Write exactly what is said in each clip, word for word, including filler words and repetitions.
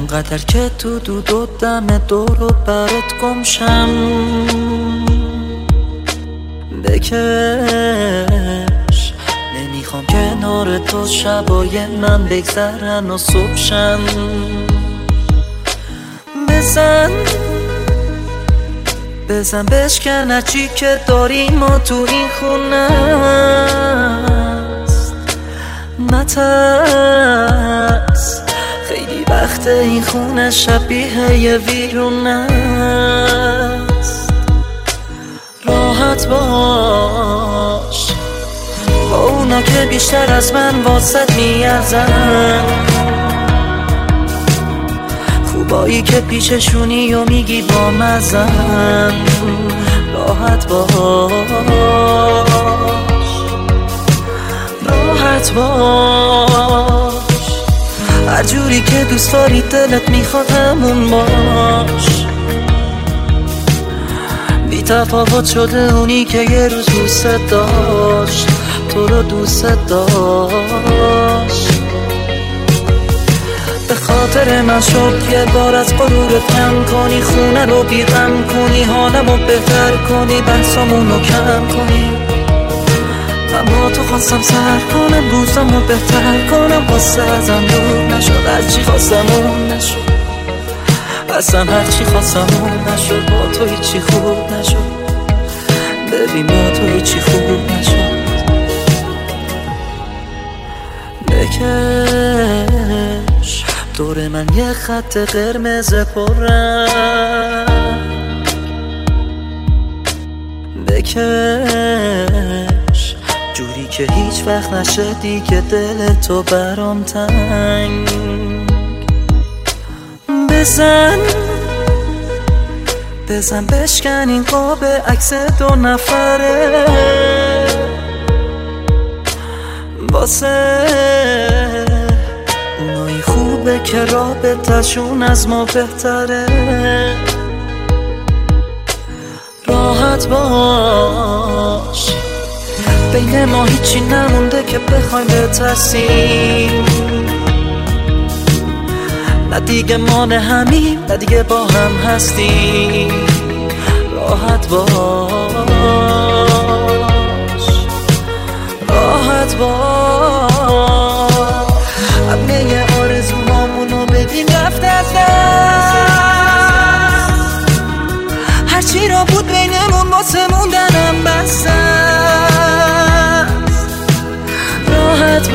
اونقدر که تو دود و دم دور و برات گمشم. بکش نمیخوام کنار تو شبای من بگذرن و صبح شن. بزن بزن بشکن هرچی که داری ما تو این خونه است. نترس خیلی وقت این خونه شبیه یه ویرونه است. راحت باش با اونا که بیشتر از من واسط میارزن. خوبایی که پیششونی و میگی با مزن. راحت باش راحت باش هر جوری که دوست داری دلت میخواد همون باش. بی تفاوت شده اونی که یه روز دوست داشت تو رو دوست داشت. به خاطر من شد یه بار از غرورت کم کنی، خونه رو بیغم کنی، حالمو بهتر کنی، بحثامونو کم کنی. من با تو خواستم سر کنم روزمو بهتر کنم، واسه ازم دور نشد هرچی خواستم اون نشد. اصلا هرچی خواستم اون نشد. با تو هیچی خوب نشد. ببین با تو هیچی خوب نشد. بکش دور من یه خط قرمز پررنگ. بکش جوری که هیچ وقت نشه دیگه دل تو برام تنگ. بزن بزن بشکن این قاب عکس دو نفره واسه اونایی خوبه که رابطه‌شون از ما بهتره. راحت باش بین ما هیچی نمونده که بخوایم بترسیم. نه دیگه ما نه همیم نه دیگه با هم هستیم. راحت باش راحت باش همه آرزوهامونو ببین رفت از دست. هرچی را بود بینمون واسه موندنم بس است. راحت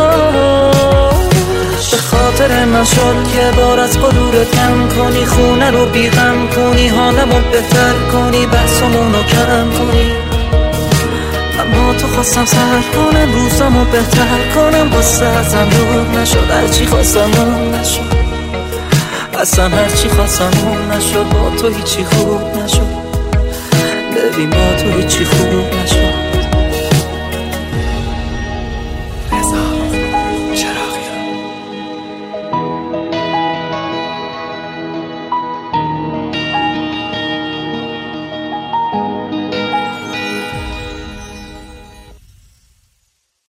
باش به خاطر من شد یه بار از غرورت کم کنی، خونه رو بیغم کنی، حالمو بهتر کنی، بحثامونو کم کنی. من با تو خواستم سر کنم روزمو بهتر کنم، واسه ازم دور نشد هرچی خواستم اون نشد. اصلا هرچی خواستم اون نشد. با تو هیچی خوب نشد. ببین با تو هیچی خوب نشد.